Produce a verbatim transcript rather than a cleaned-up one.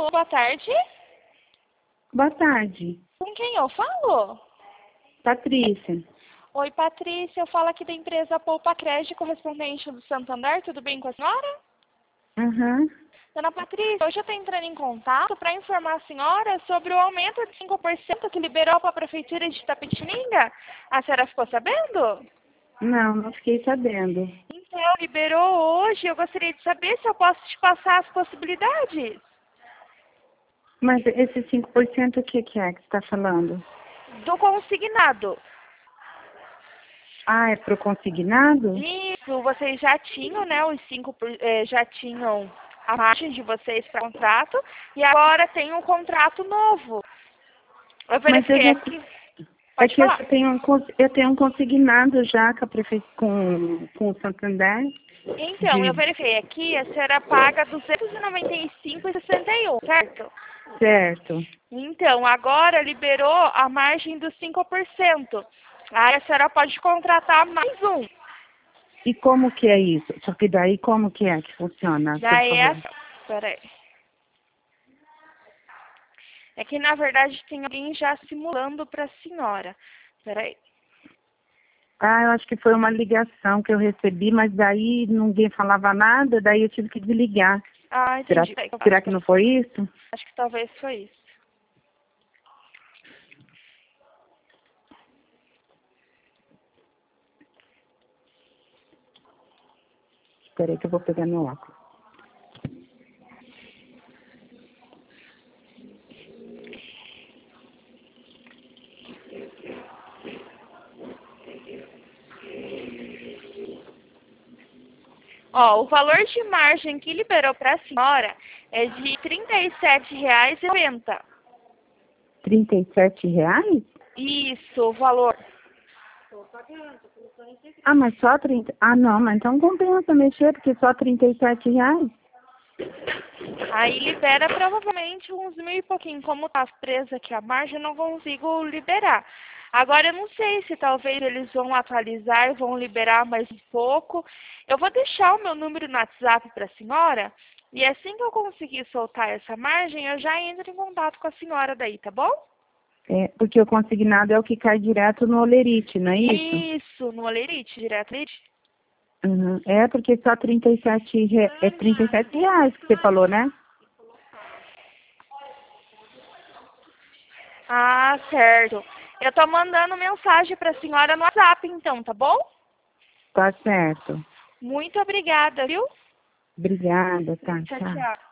Alô, boa tarde. Boa tarde. Com quem eu falo? Patrícia. Oi, Patrícia. Eu falo aqui da empresa Poupa Crédito, correspondente do Santander. Tudo bem com a senhora? Aham. Dona Patrícia, hoje eu estou entrando em contato para informar a senhora sobre o aumento de cinco por cento que liberou para a Prefeitura de Itapetininga. A senhora ficou sabendo? Não, não fiquei sabendo. Então, liberou hoje. Eu gostaria de saber se eu posso te passar as possibilidades. Mas esse cinco por cento o que, que é que você está falando? Do consignado. Ah, é pro consignado? Isso, vocês já tinham, né, os cinco, por- eh, já tinham a margem de vocês para contrato e agora tem um contrato novo. Eu Mas eu verifiquei já... aqui. É Pode que eu falar. já tenho um, cons- eu tenho um consignado já com, a prefe... com, com o Santander. Então, eu De... verifiquei aqui, a senhora paga duzentos e noventa e cinco reais e sessenta e um, certo? Certo. Então, agora liberou a margem dos cinco por cento. Aí a senhora pode contratar mais um. E como que é isso? Só que daí como que é que funciona, por Daí é... favor? Peraí. É que, na verdade, tem alguém já simulando para a senhora. Peraí. Ah, eu acho que foi uma ligação que eu recebi, mas daí ninguém falava nada, daí eu tive que desligar. Ah, Será, entendi. Peraí, que eu será faço. que não foi isso? Acho que talvez foi isso. Espera aí que eu vou pegar meu óculos. Ó, o valor de margem que liberou para a senhora é de trinta e sete reais e noventa centavos. trinta e sete reais? Isso, o valor. Ah, mas só trinta. Ah, não, mas então compensa mexer, porque só trinta e sete reais. Aí libera provavelmente uns mil e pouquinho. Como tá presa aqui a margem, eu não consigo liberar. Agora eu não sei se talvez eles vão atualizar e vão liberar mais um pouco. Eu vou deixar o meu número no WhatsApp para a senhora. E assim que eu conseguir soltar essa margem, eu já entro em contato com a senhora daí, tá bom? É, porque o consignado é o que cai direto no olerite, não é isso? Isso, no Olerite, direto Olerite. Uhum. É, porque só trinta e sete re... é trinta e sete reais que você falou, né? Ah, certo. Eu tô mandando mensagem para a senhora no WhatsApp, então, tá bom? Tá certo. Muito obrigada, viu? Obrigada, tá, Tchau, tchau. tchau.